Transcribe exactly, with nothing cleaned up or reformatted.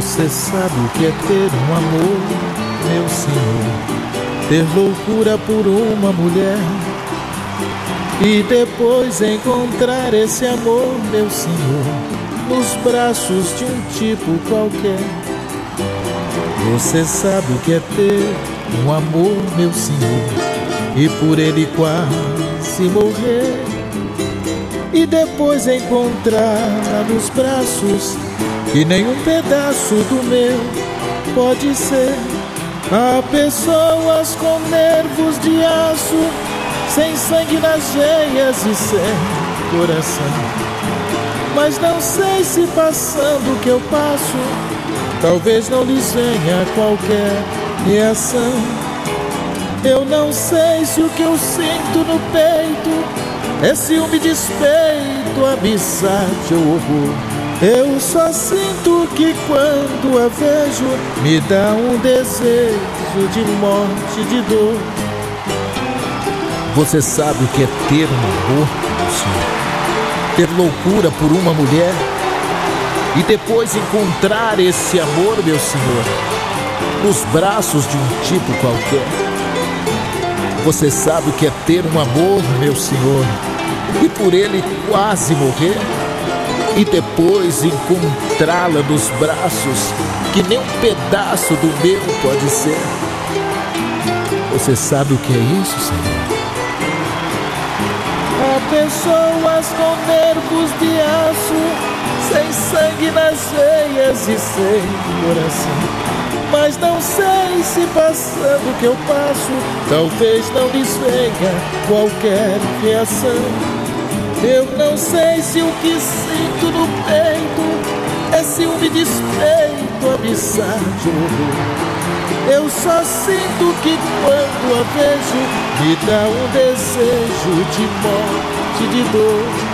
Você sabe o que é ter um amor, meu senhor, ter loucura por uma mulher e depois encontrar esse amor, meu senhor, nos braços de um tipo qualquer. Você sabe o que é ter um amor, meu senhor, e por ele quase morrer e depois encontrar nos braços que nenhum pedaço do meu pode ser. Há pessoas com nervos de aço, sem sangue nas veias e sem coração, mas não sei se passando o que eu passo, talvez não lhes venha qualquer reação. Eu não sei se o que eu sinto no peito é ciúme, despeito, amizade ou horror. Eu só sinto que quando a vejo me dá um desejo de morte, de dor. Você sabe o que é ter um amor, meu senhor, ter loucura por uma mulher e depois encontrar esse amor, meu senhor, nos braços de um tipo qualquer. Você sabe o que é ter um amor, meu senhor, e por ele quase morrer e depois encontrá-la nos braços que nem um pedaço do meu pode ser. Você sabe o que é isso, Senhor? Há pessoas com nervos de aço, sem sangue nas veias e sem coração, mas não sei se passando o que eu passo, talvez não lhes venha qualquer reação. Eu não sei se o que sinto no peito é ciúme, despeito, amizade ou horror. Eu só sinto que quando a vejo me dá um desejo de morte, de dor.